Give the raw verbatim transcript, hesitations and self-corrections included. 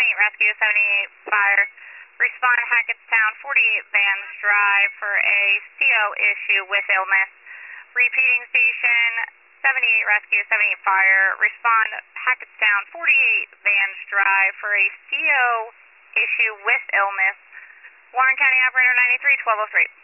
seventy-eight Rescue, seventy-eight Fire. Respond Hackettstown, forty-eight Vans Drive for a C O issue with illness. Repeating station, seventy-eight Rescue, seventy-eight Fire. Respond Hackettstown, forty-eight Vans Drive for a C O issue with illness. Warren County Operator ninety-three, twelve oh three.